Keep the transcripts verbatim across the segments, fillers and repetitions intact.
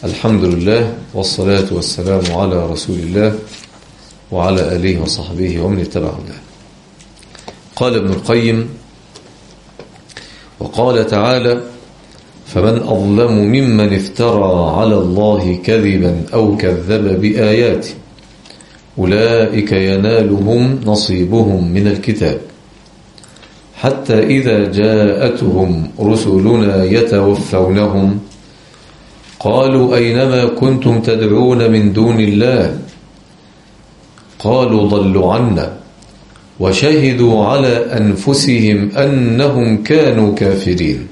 الحمد لله والصلاة والسلام على رسول الله وعلى آله وصحبه ومن اتبع هداه. قال ابن القيم وقال تعالى: فمن أظلم ممن افترى على الله كذبا أو كذب بآياته أولئك ينالهم نصيبهم من الكتاب حتى إذا جاءتهم رسلنا يتوفونهم قالوا أينما كنتم تدعون من دون الله قالوا ضلوا عنا وشهدوا على أنفسهم أنهم كانوا كافرين.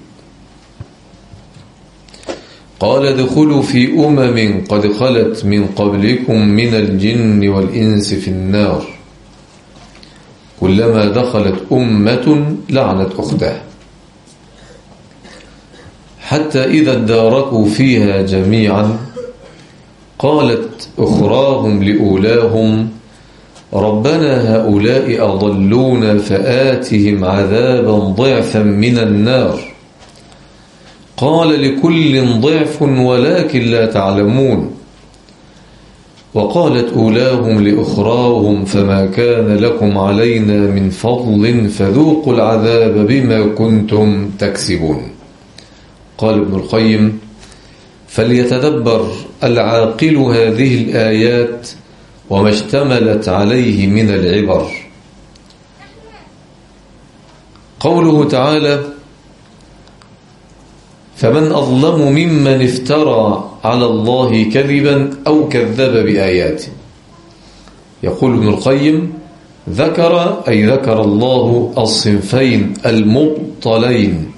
قال ادخلوا في أمم قد خلت من قبلكم من الجن والإنس في النار كلما دخلت أمة لعنت أختها حتى إذا اداركوا فيها جميعا قالت أخراهم لأولاهم ربنا هؤلاء أضلونا فآتهم عذابا ضعفا من النار قال لكل ضعف ولكن لا تعلمون. وقالت أولاهم لأخراهم فما كان لكم علينا من فضل فذوقوا العذاب بما كنتم تكسبون. قال ابن القيم: فليتدبر العاقل هذه الآيات وما اشتملت عليه من العبر. قوله تعالى: فمن أظلم ممن افترى على الله كذبا أو كذب بآياته. يقول ابن القيم: ذكر أي ذكر الله الصنفين المبطلين،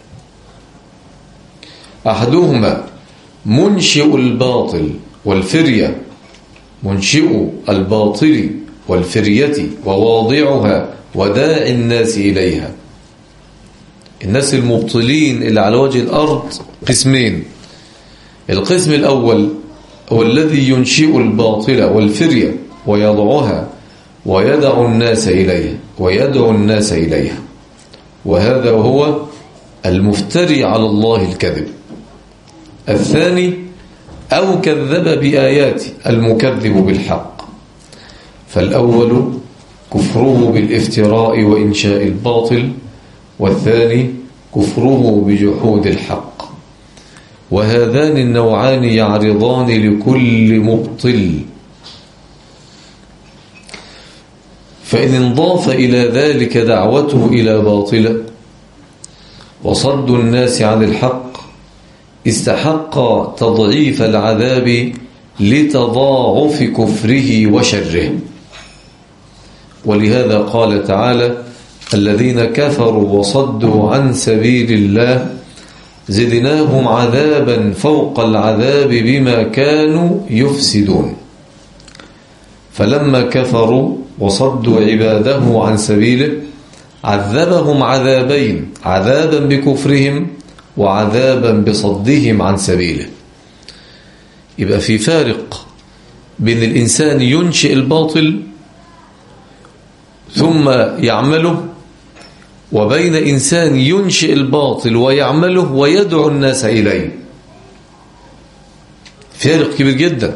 أحدهما منشئ الباطل والفرية، منشئ الباطل والفرية وواضعها وداعي الناس إليها. الناس المبطلين اللي على وجه الأرض قسمين: القسم الأول هو الذي ينشئ الباطل والفرية ويضعها ويدعو الناس إليها ويدعو الناس إليها، وهذا هو المفتري على الله الكذب. الثاني أو كذب بآياته، المكذب بالحق. فالأول كفره بالافتراء وإنشاء الباطل، والثاني كفره بجحود الحق. وهذان النوعان يعرضان لكل مبطل، فإن انضاف إلى ذلك دعوته إلى باطل وصد الناس عن الحق استحق تضعيف العذاب لتضاعف كفره وشره. ولهذا قال تعالى: الذين كفروا وصدوا عن سبيل الله زدناهم عذابا فوق العذاب بما كانوا يفسدون. فلما كفروا وصدوا عباده عن سبيله عذبهم عذابين: عذابا بكفرهم وعذابا بصدهم عن سبيله. يبقى في فارق بين الإنسان ينشئ الباطل ثم يعمله، وبين إنسان ينشئ الباطل ويعمله ويدعو الناس إليه. فارق كبير جدا.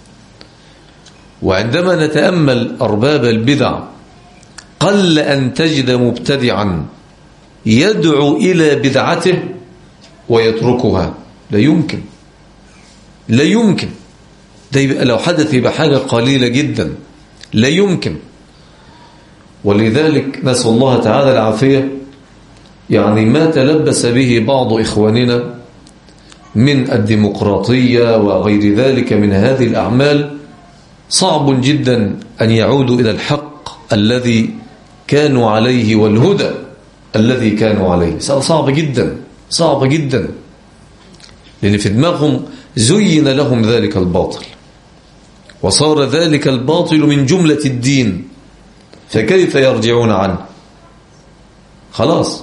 وعندما نتأمل أرباب البدع قل أن تجد مبتدعا يدعو إلى بدعته ويتركها، لا يمكن لا يمكن ده يبقى لو حدث يبقى حاجة قليلة جدا، لا يمكن. ولذلك نسأل الله تعالى العافية. يعني ما تلبس به بعض إخواننا من الديمقراطية وغير ذلك من هذه الأعمال صعب جدا أن يعودوا إلى الحق الذي كانوا عليه والهدى الذي كانوا عليه. صعب جدا صعب جدا، لأن في دماغهم زين لهم ذلك الباطل وصار ذلك الباطل من جملة الدين، فكيف يرجعون عنه؟ خلاص،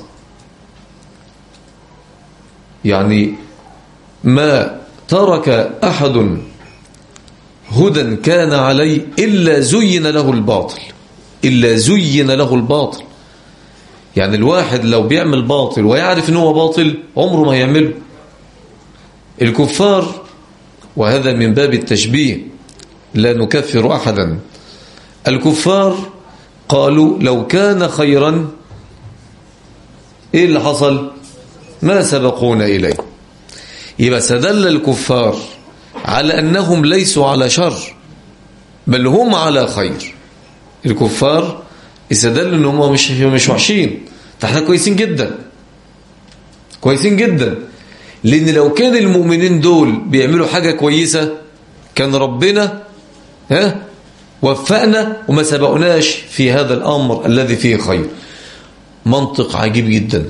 يعني ما ترك أحد هدى كان عليه إلا زين له الباطل إلا زين له الباطل. يعني الواحد لو بيعمل باطل ويعرف أنه باطل عمره ما يعمله. الكفار وهذا من باب التشبيه لا نكفر أحدا. الكفار قالوا لو كان خيرا إيه اللي حصل؟ ما سبقونا إليه. يبقى استدل الكفار على أنهم ليسوا على شر بل هم على خير. الكفار استدلوا أنهم مش مش وحشين، احنا كويسين جدا كويسين جدا، لأن لو كان المؤمنين دول بيعملوا حاجة كويسة كان ربنا ها وفقنا وما سبقناش في هذا الأمر الذي فيه خير. منطق عجيب جدا.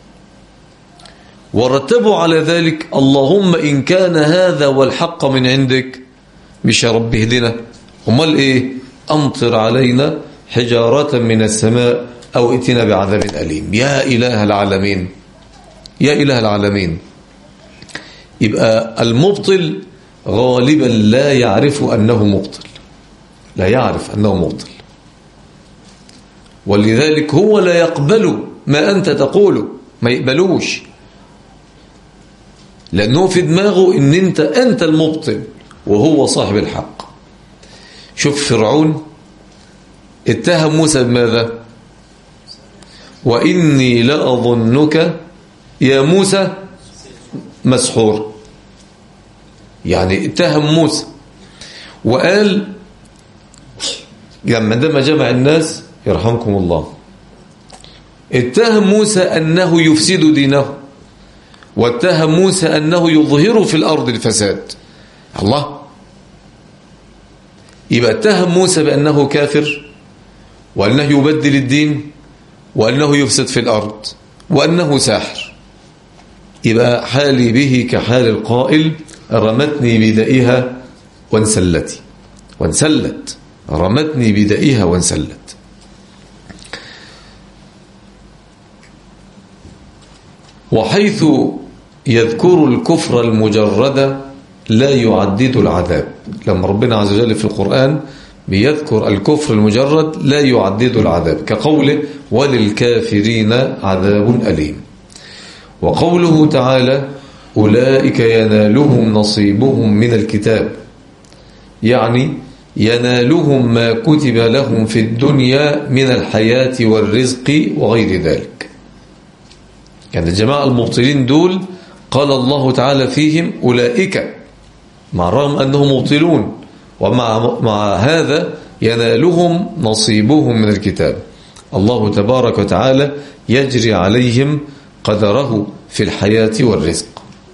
ورتبوا على ذلك اللهم إن كان هذا والحق من عندك مش يا رب اهدنا، امال ايه؟ أمطر علينا حجارة من السماء أو ائتنا بعذاب أليم. يا إله العالمين يا إله العالمين. يبقى المبطل غالبا لا يعرف أنه مبطل، لا يعرف أنه مبطل، ولذلك هو لا يقبل ما أنت تقوله، ما يقبلوش، لأنه في دماغه إن أنت أنت المبطل وهو صاحب الحق. شوف فرعون اتهم موسى بماذا؟ وإني لأظنك يا موسى مسحور. يعني اتهم موسى وقال لما عندما جمع الناس يرحمكم الله اتهم موسى أنه يفسد دينه، واتهم موسى أنه يظهر في الأرض الفساد. الله، يبقى اتهم موسى بأنه كافر وأنه يبدل الدين وأنه يفسد في الأرض وأنه ساحر. يبقى حالي به كحال القائل رمتني بدائها وانسلت وانسلت رمتني بدائها وانسلت. وحيث يذكر الكفر المجرد لا يعدد العذاب. لما ربنا عز وجل في القرآن بيذكر الكفر المجرد لا يعدد العذاب، كقوله وللكافرين عذاب أليم. وقوله تعالى أولئك ينالهم نصيبهم من الكتاب، يعني ينالهم ما كتب لهم في الدنيا من الحياة والرزق وغير ذلك. يعني الجماعة المبطلين دول قال الله تعالى فيهم أولئك، مع الرغم أنهم مبطلون ومع مع هذا ينالهم نصيبهم من الكتاب. الله تبارك وتعالى يجري عليهم قدره في الحياة والرزق،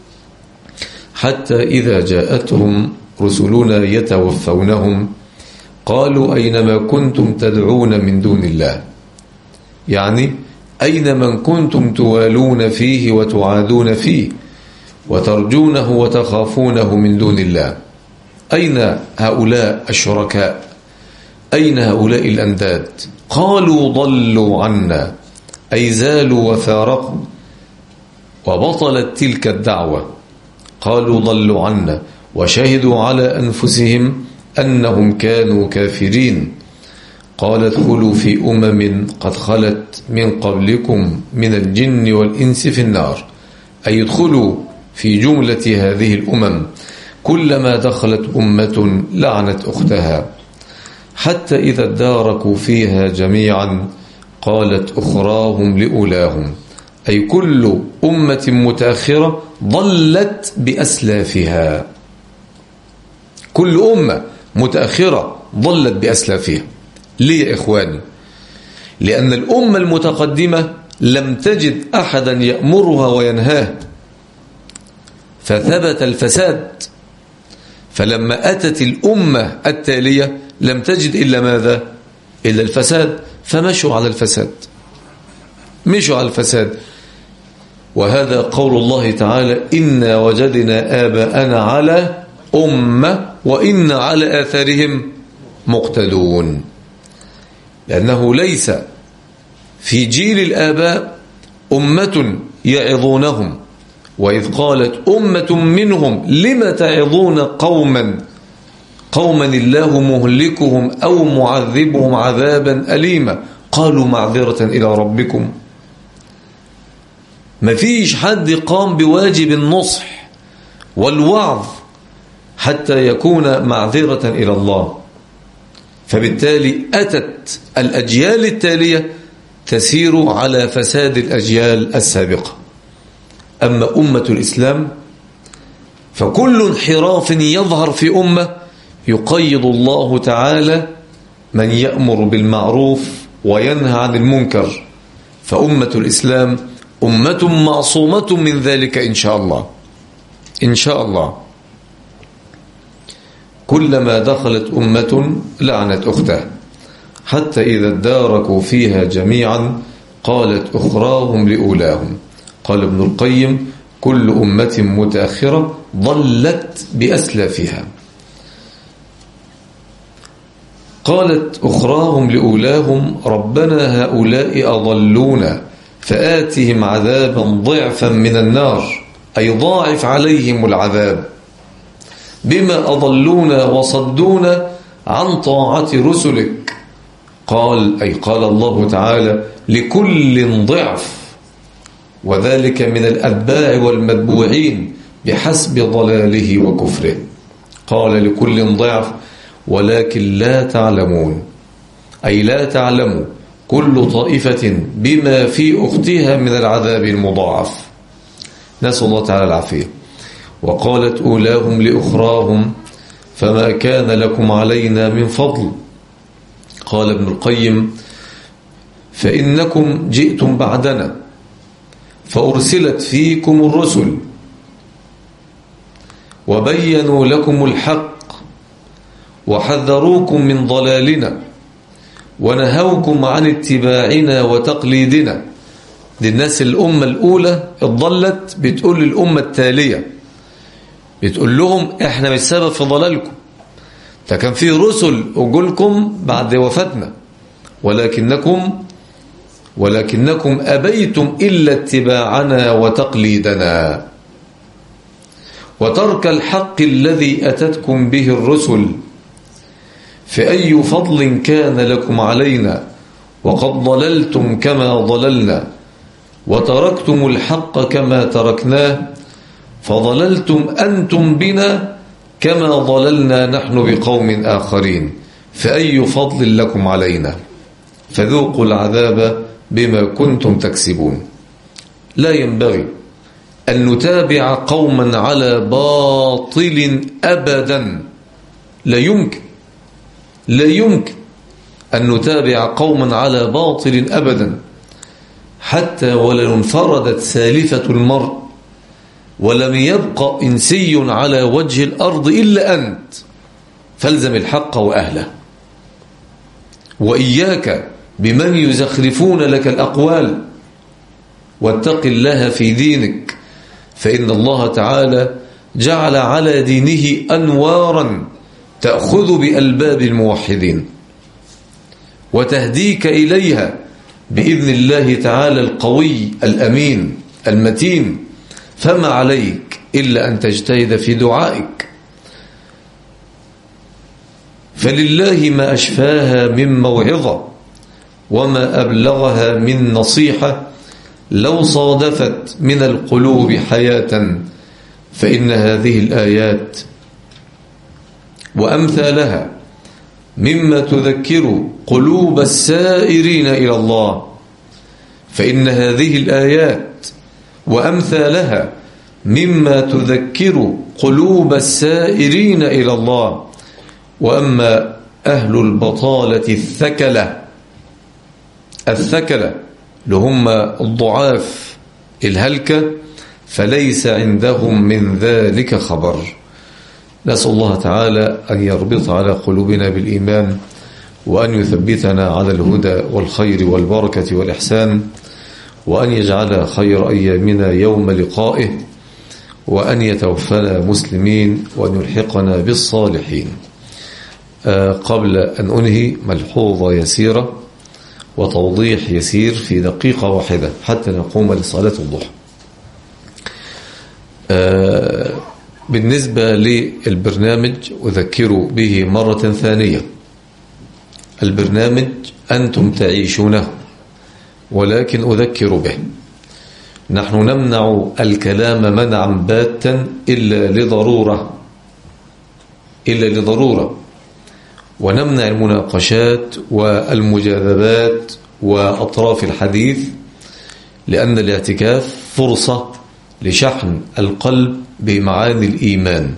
حتى إذا جاءتهم رسلنا يتوفونهم قالوا أينما كنتم تدعون من دون الله، يعني أين من كنتم توالون فيه وتعادون فيه وترجونه وتخافونه من دون الله، أين هؤلاء الشركاء؟ أين هؤلاء الأنداد؟ قالوا ضلوا عنا، أي زالوا وفارقوا، وبطلت تلك الدعوة. قالوا ضلوا عنا وشهدوا على أنفسهم أنهم كانوا كافرين. قال ادخلوا في أمم قد خلت من قبلكم من الجن والإنس في النار، أي ادخلوا في جملة هذه الأمم، كلما دخلت أمة لعنت أختها، حتى إذا اداركوا فيها جميعا قالت أخراهم لأولاهم، أي كل أمة متأخرة ضلت بأسلافها، كل أمة متأخرة ضلت بأسلافها. ليه يا إخواني؟ لأن الأمة المتقدمة لم تجد أحدا يأمرها وينهاه فثبت الفساد، فلما أتت الأمة التالية لم تجد إلا ماذا؟ إلا الفساد، فمشوا على الفساد، مشوا على الفساد. وهذا قول الله تعالى إنا وجدنا آباءنا على أمة وإنا على آثارهم مقتدون، لأنه ليس في جيل الآباء أمة يعظونهم، وإذ قالت أمة منهم لم تعظون قوما قوما الله مهلكهم أو معذبهم عذابا أليما قالوا معذرة إلى ربكم. ما فيش حد قام بواجب النصح والوعظ حتى يكون معذرة إلى الله. فبالتالي أتت الأجيال التالية تسير على فساد الأجيال السابقة. أما أمة الإسلام فكل انحراف يظهر في أمة يقيض الله تعالى من يأمر بالمعروف وينهى عن المنكر، فأمة الإسلام أمة معصومة من ذلك إن شاء الله. إن شاء الله كلما دخلت أمة لعنت أختها، حتى إذا اداركوا فيها جميعا قالت أخراهم لأولاهم. قال ابن القيم: كل أمة متأخرة ضلت بأسلافها. قالت أخراهم لأولاهم: ربنا هؤلاء أضلونا فآتهم عذابا ضعفا من النار، أي ضاعف عليهم العذاب بما أضلونا وصدونا عن طاعة رسلك. قال أي قال الله تعالى: لكل ضعف، وذلك من الأتباع والمتبوعين بحسب ضلاله وكفره. قال لكل ضعف ولكن لا تعلمون، أي لا تعلم كل طائفة بما في أختها من العذاب المضاعف. نسأل الله تعالى العافية. وقالت أولاهم لأخراهم: فما كان لكم علينا من فضل. قال ابن القيم: فإنكم جئتم بعدنا فأرسلت فيكم الرسل وبينوا لكم الحق وحذروكم من ضلالنا ونهوكم عن اتباعنا وتقليدنا. دي الناس الأمة الأولى الضلت بتقول للأمة التالية، بتقول لهم احنا مش سبب في ضلالكم، ده كان فيه رسل أجولكم بعد وفاتنا، ولكنكم ولكنكم أبيتم إلا اتباعنا وتقليدنا وترك الحق الذي أتتكم به الرسل، فأي فضل كان لكم علينا وقد ضللتم كما ضللنا وتركتم الحق كما تركناه، فضللتم أنتم بنا كما ضللنا نحن بقوم آخرين، فأي فضل لكم علينا، فذوقوا العذاب بما كنتم تكسبون. لا ينبغي أن نتابع قوما على باطل أبدا، لا يمكن لا يمكن أن نتابع قوما على باطل أبدا، حتى ولو انفردت سالفة المرء ولم يبقى إنسي على وجه الأرض إلا أنت، فالزم الحق وأهله، وإياك بمن يزخرفون لك الأقوال، واتق الله في دينك، فإن الله تعالى جعل على دينه أنوارا تأخذ بألباب الموحدين وتهديك إليها بإذن الله تعالى القوي الأمين المتين، فما عليك إلا أن تجتهد في دعائك. فلله ما أشفاها من موعظة وما أبلغها من نصيحة، لو صادفت من القلوب حياة، فإن هذه الآيات وأمثالها مما تذكر قلوب السائرين إلى الله، فإن هذه الآيات وأمثالها مما تذكر قلوب السائرين إلى الله. وأما أهل البطالة الثكلة الثكلة لهم الضعاف الهلكة، فليس عندهم من ذلك خبر. نسأل الله تعالى أن يربط على قلوبنا بالإيمان، وأن يثبتنا على الهدى والخير والبركة والإحسان، وأن يجعل خير أيامنا يوم لقائه، وأن يتوفنا مسلمين وأن يلحقنا بالصالحين. آه قبل أن أنهي ملحوظة يسيرة وتوضيح يسير في دقيقة واحدة حتى نقوم لصلاة الضحى. آه بالنسبة للبرنامج أذكر به مرة ثانية، البرنامج أنتم تعيشونه ولكن أذكر به. نحن نمنع الكلام منعا باتا إلا لضرورة، إلا لضرورة، ونمنع المناقشات والمجاذبات وأطراف الحديث، لأن الاعتكاف فرصة لشحن القلب بمعاني الإيمان.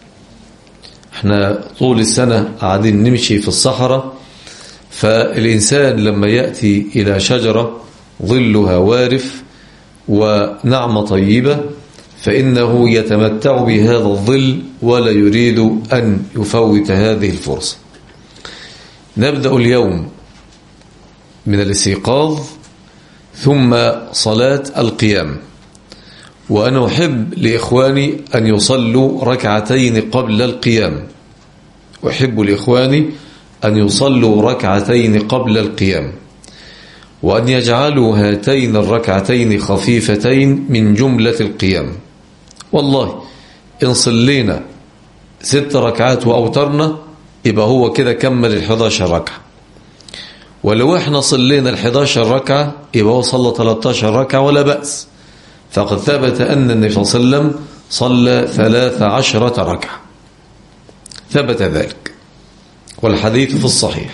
احنا طول السنة قاعدين نمشي في الصحراء، فالإنسان لما يأتي إلى شجرة ظلها وارف ونعمة طيبة فإنه يتمتع بهذا الظل ولا يريد أن يفوت هذه الفرصة. نبدأ اليوم من الاستيقاظ ثم صلاة القيام، وأنا أحب لإخواني أن يصلوا ركعتين قبل القيام، أحب لإخواني أن يصلوا ركعتين قبل القيام، وأن يجعلوا هاتين الركعتين خفيفتين من جملة القيام. والله إن صلينا ست ركعات وأوترنا يبقى هو كده كمل الحداشر ركعة، ولو احنا صلينا الحداشر ركعة يبقى هو صلى ثلاثة ركعة ولا بأس، فقد ثبت أن النبي صلى الله عليه وسلم صلى ثلاث عشرة ركعة، ثبت ذلك والحديث في الصحيح.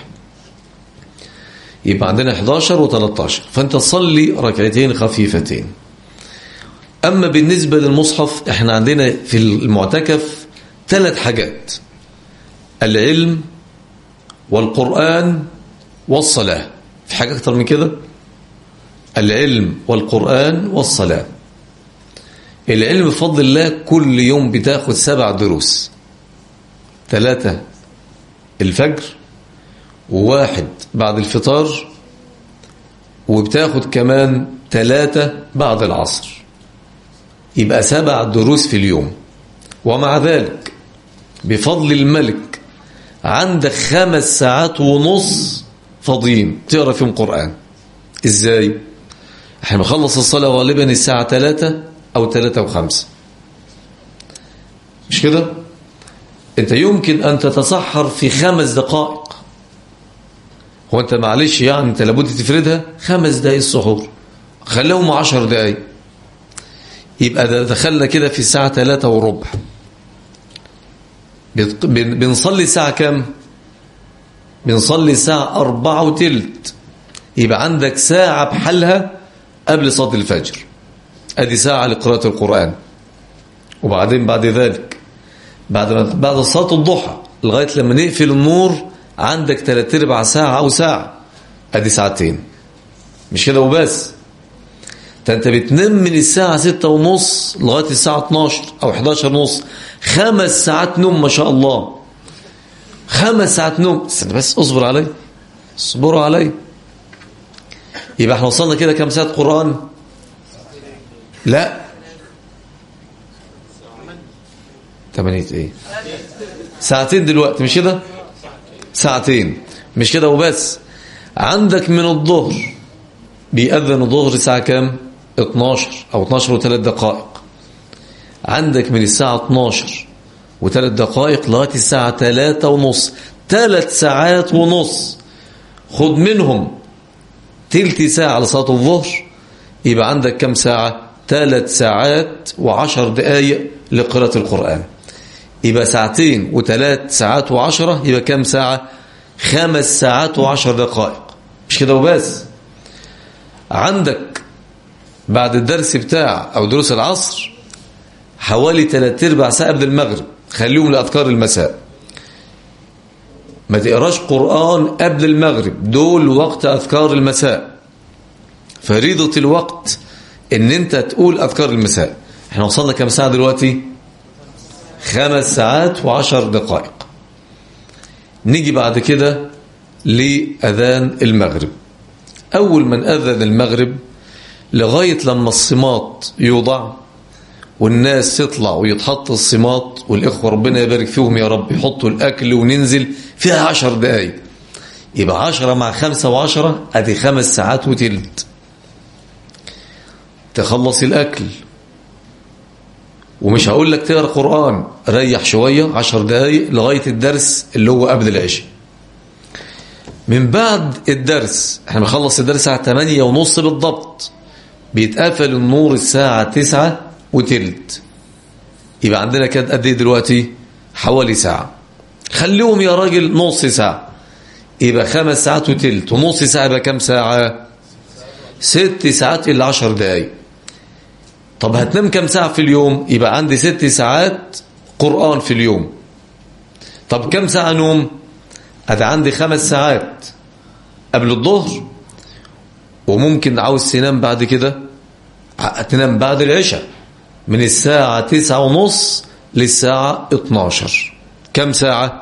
يبقى عندنا حداشر وثلاثة عشر، فأنت تصلي ركعتين خفيفتين. أما بالنسبة للمصحف احنا عندنا في المعتكف ثلاث حاجات: العلم والقرآن والصلاة. في حاجة أكتر من كده؟ العلم والقرآن والصلاة. العلم بفضل الله كل يوم بتاخد سبع دروس، ثلاثة الفجر وواحد بعد الفطار، وبتاخد كمان ثلاثة بعد العصر، يبقى سبع دروس في اليوم. ومع ذلك بفضل الملك عندك خمس ساعات ونص فاضيين تقرأ فيهم قرآن. ازاي؟ احنا بنخلص الصلاة غالبا الساعة ثلاثة أو ثلاثة وخمسة، مش كده؟ انت يمكن أن تتسحر في خمس دقائق. هو انت معلش يعني انت لابد تفردها خمس دقائق السحور، خليهم عشر دقائق، يبقى ده دخلنا كده في الساعة ثلاثة وربع. بنصلي الساعة كام؟ بنصلي الساعة أربعة وتلت، يبقى عندك ساعة بحالها قبل صلاة الفجر، ادي ساعة لقراءة القرآن. وبعدين بعد ذلك بعد بعد صلاة الضحى لغاية لما نقفل النور عندك ثلاث ارباع ساعة أو ساعة، ادي ساعتين. مش كده وبس، انت بتنام من الساعة ستة ونص لغاية الساعة اتناشر أو حداشر ونص، خمس ساعات نوم ما شاء الله، خمس ساعات نوم. استنى بس، اصبر علي، اصبروا علي. يبقى احنا وصلنا كده كم ساعة قرآن؟ لا ثمانية ايه، ساعتين دلوقتي، مش كده؟ ساعتين. مش كده وبس، عندك من الظهر بيأذن الظهر الساعة كام؟ اتناشر أو اتناشر وثلاث دقائق، عندك من الساعة اتناشر وثلاث دقائق لغاية الساعة ثلاثة ونص، ثلاث ساعات ونص، خد منهم تلت ساعة لصلاة الظهر، يبقى عندك كم ساعة؟ ثلاث ساعات وعشر دقائق لقراءة القرآن. يبقى ساعتين وثلاث ساعات وعشرة، يبقى كم ساعة؟ خمس ساعات وعشر دقائق. مش كده وبس، عندك بعد الدرس بتاع أو دروس العصر حوالي ثلاث ارباع ساعة قبل المغرب، خليهم لأذكار المساء. ما تقراش قرآن قبل المغرب، دول وقت أذكار المساء، فريضة الوقت ان انت تقول أذكار المساء. احنا وصلنا كم ساعة دلوقتي؟ خمس ساعات وعشر دقائق. نيجي بعد كده لأذان المغرب. أول من أذن المغرب لغاية لما الصمات يوضع والناس تطلع ويتحط الصمات، والإخوة ربنا يبارك فيهم يا رب يحطوا الأكل وننزل فيها عشر دقايق، يبقى عشرة مع خمسة وعشرة أدي خمس ساعات وتلت. تخلص الأكل، ومش هقول لك تقرأ قرآن، ريح شوية عشر دقايق لغاية الدرس اللي هو قبل العشاء. من بعد الدرس احنا بنخلص الدرس الساعة ثمانية ونص بالضبط، بيتقفل النور الساعة تسعة وتلت، يبقى عندنا كده قد ايه دلوقتي؟ حوالي ساعة. خليهم يا راجل نص ساعة، يبقى خمس ساعات وتلت، ونص ساعة يبقى كم ساعة؟ ست ساعات إلا عشر دقايق. طب هتنام كم ساعة في اليوم؟ يبقى عندي ست ساعات قرآن في اليوم. طب كم ساعة نوم؟ أدي عندي خمس ساعات قبل الظهر، وممكن عاوز تنام بعد كده تنام بعد العشاء من الساعة تسعة ونص للساعة اتناشر. كم ساعة؟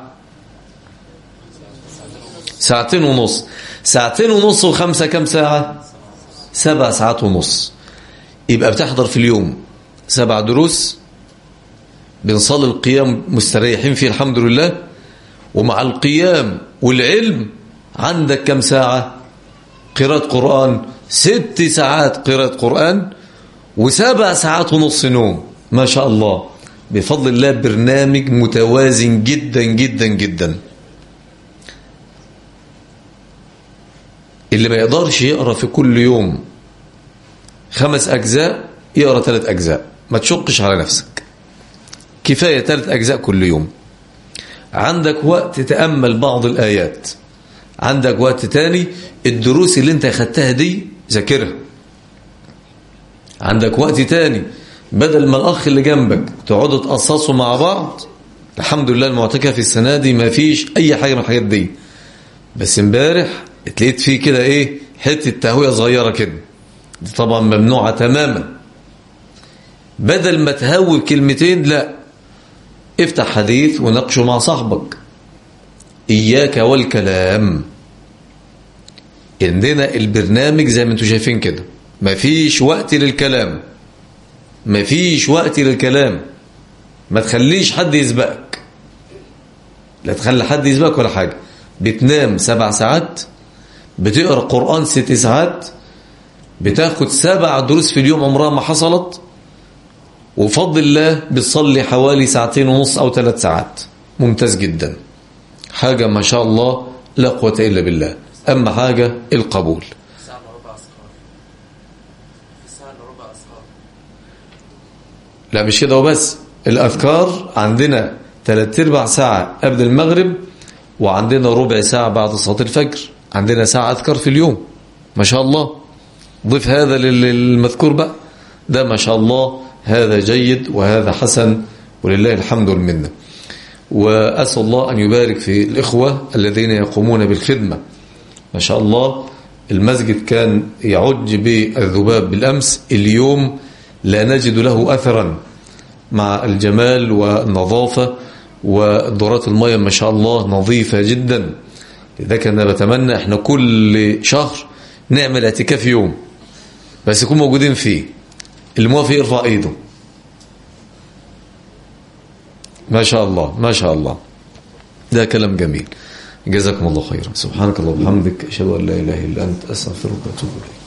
ساعتين ونص. ساعتين ونص وخمسة كم ساعة؟ سبع ساعات ونص. يبقى بتحضر في اليوم سبع دروس، بنصلي القيام مستريحين فيه الحمد لله، ومع القيام والعلم عندك كم ساعة قراءة قرآن؟ ست ساعات قراءة قرآن، وسبع ساعات ونص نوم. ما شاء الله، بفضل الله برنامج متوازن جدا جدا جدا. اللي ما يقدرش يقرأ في كل يوم خمس أجزاء يقرأ ثلاث أجزاء، ما تشقش على نفسك، كفاية ثلاث أجزاء كل يوم. عندك وقت تتأمل بعض الآيات، عندك وقت تاني الدروس اللي انت اخدتها دي ذاكرها، عندك وقت تاني بدل ما الأخ اللي جنبك تقعدوا تقصصوا مع بعض. الحمد لله المعتكف السنة دي ما فيش أي حاجة من الحاجات دي، بس امبارح اتلقيت فيه كده ايه حتة تهوية صغيرة كده، دي طبعا ممنوعة تماما. بدل ما تهوي كلمتين، لا، افتح حديث وناقشه مع صاحبك. إياك والكلام. عندنا البرنامج زي ما انتم شايفين كده، مفيش وقت للكلام، مفيش وقت للكلام. ما تخليش حد يسبقك، لا تخلي حد يسبقك ولا حاجة. بتنام سبع ساعات، بتقرأ قرآن ست ساعات، بتاخد سبع دروس في اليوم عمرها ما حصلت، وفضل الله بتصلي حوالي ساعتين ونص أو ثلاث ساعات. ممتاز جدا، حاجة ما شاء الله لا قوة إلا بالله. أما حاجة القبول. لا مش كده وبس، الأذكار عندنا ثلاث ارباع ساعة قبل المغرب، وعندنا ربع ساعة بعد صلاة الفجر. عندنا ساعة أذكار في اليوم ما شاء الله. ضيف هذا للمذكور بقى، ده ما شاء الله هذا جيد وهذا حسن، ولله الحمد والمنة. وأسأل الله أن يبارك في الإخوة الذين يقومون بالخدمة. ما شاء الله المسجد كان يعج بالذباب بالأمس، اليوم لا نجد له أثرا مع الجمال والنظافة، ودورات المياه ما شاء الله نظيفة جدا. لذلك أنا بتمنى احنا كل شهر نعمل اعتكاف يوم بس يكون موجودين فيه، اللي موافق يرفع ايده. ما شاء الله ما شاء الله، ده كلام جميل. جزاكم الله خيرا. سبحانك اللهم وبحمدك، اشهد ان لا اله الا انت، استغفرك واتوب اليك.